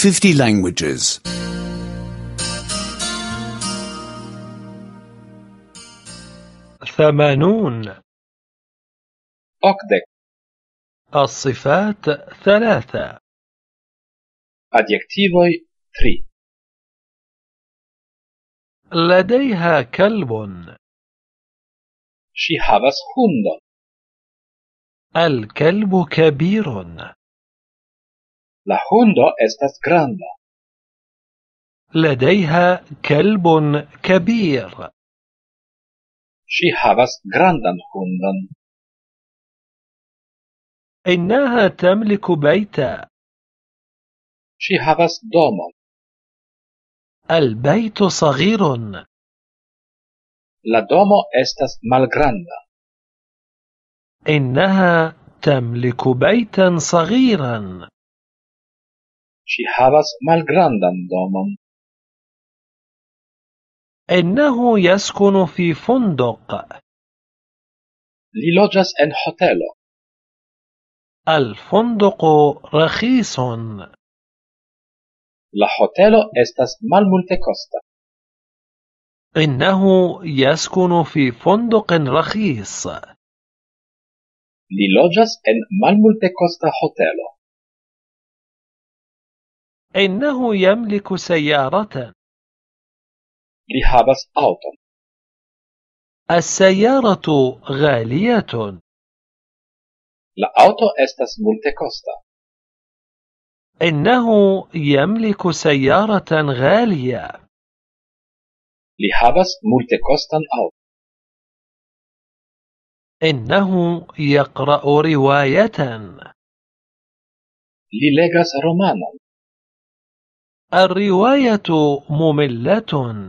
50 languages. 80. أوكدك. الصفات 3. Adjektivoj 3. لديها كلب. Ŝi havas hundon. الكلب كبير. La hundo estas granda. لديها كلب كبير. Ŝi havas grandan hundon. إنها تملك بيتا. Ŝi havas domon. البيت صغير. La domo estas malgranda. إنها تملك بيتا صغيرا. Ŝi havas malgrandan domon. إنه يسكن في فندق. Li loĝas en hotelo. الفندق رخيص. La hotelo estas malmultekosta. إنه يسكن في فندق رخيص. Li loĝas en malmultekosta hotelo. إنه يملك سيارة. Li havas aŭton. السيارة غالية. La aŭto estas multekosta. إنه يملك سيارة غالية. Li havas multekostan aŭton. إنه يقرأ رواية. Li legas romanon. الرواية مملة.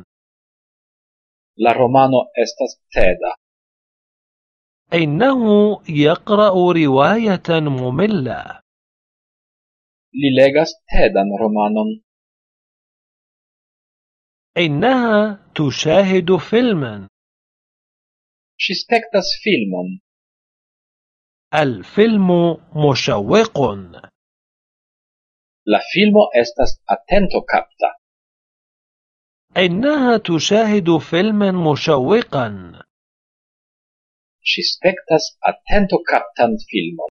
La romano estas teda. إنه يقرأ رواية مملة. Li legas tedan romanon. إنها تشاهد فيلما. Ŝi spektas filmon. الفيلم مشوق. La filmo estas atentokapta. إنها تشاهد فيلما مشوقا. Ŝi spektas atentokaptan filmon.